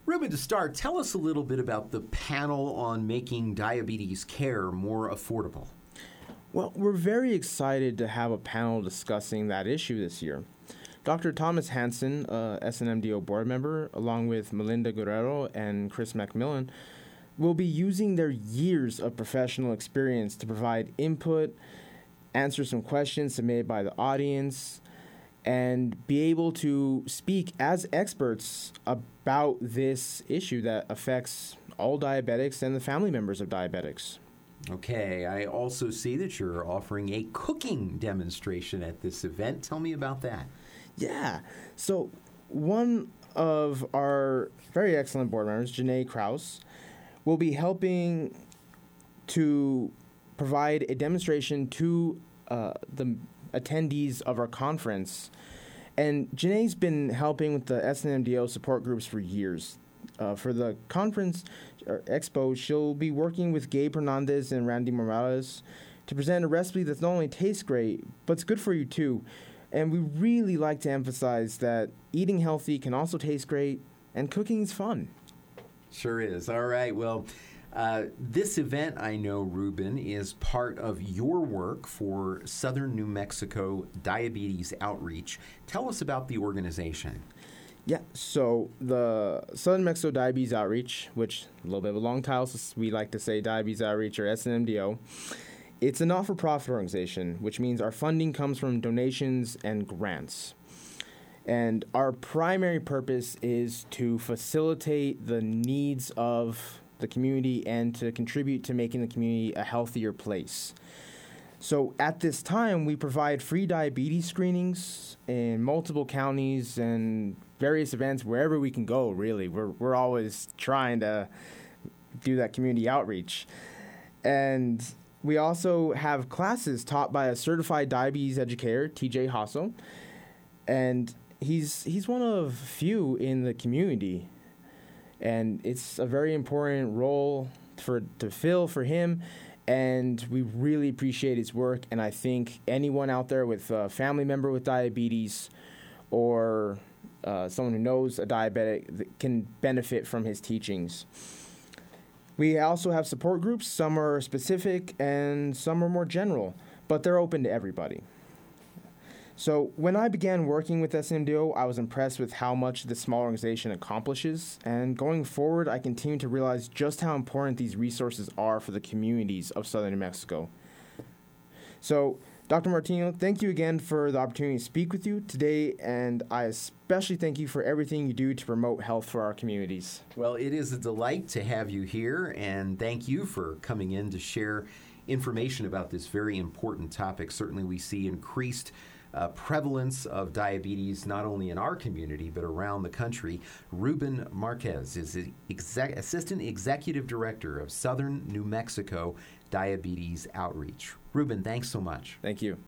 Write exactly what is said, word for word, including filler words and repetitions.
Ruben, to start, tell us a little bit about the panel on making diabetes care more affordable. Well, we're very excited to have a panel discussing that issue this year. Doctor Thomas Hansen, uh, S N M D O board member, along with Melinda Guerrero and Chris McMillan, will be using their years of professional experience to provide input, answer some questions submitted by the audience, and be able to speak as experts about this issue that affects all diabetics and the family members of diabetics. Okay, I also see that you're offering a cooking demonstration at this event. Tell me about that. Yeah, so one of our very excellent board members, Janae Krause, will be helping to provide a demonstration to uh, the attendees of our conference. And Janae's been helping with the S N M D O support groups for years. Uh, for the conference or expo, she'll be working with Gabe Hernandez and Randy Morales to present a recipe that's not only tastes great, but it's good for you too. And we really like to emphasize that eating healthy can also taste great, and cooking is fun. Sure is. All right. Well, uh, this event, I know, Ruben, is part of your work for Southern New Mexico Diabetes Outreach. Tell us about the organization. Yeah, so the Southern Mexico Diabetes Outreach, which a little bit of a long title, so we like to say Diabetes Outreach or S N M D O, it's a not-for-profit organization, which means our funding comes from donations and grants. And our primary purpose is to facilitate the needs of the community and to contribute to making the community a healthier place. So at this time, we provide free diabetes screenings in multiple counties and various events wherever we can go, really. We're, we're always trying to do that community outreach. And we also have classes taught by a certified diabetes educator, T J Hasso. And he's he's one of few in the community. And it's a very important role for to fill for him. And we really appreciate his work. And I think anyone out there with a family member with diabetes or uh, someone who knows a diabetic can benefit from his teachings. We also have support groups. Some are specific and some are more general, but they're open to everybody. So when I began working with S N M D O, I was impressed with how much this small organization accomplishes. And going forward, I continue to realize just how important these resources are for the communities of Southern New Mexico. So, Doctor Martino, thank you again for the opportunity to speak with you today, and I especially thank you for everything you do to promote health for our communities. Well, it is a delight to have you here, and thank you for coming in to share information about this very important topic. Certainly we see increased Uh, prevalence of diabetes not only in our community but around the country. Ruben Marquez is the exec- Assistant Executive Director of Southern New Mexico Diabetes Outreach. Ruben, thanks so much. Thank you.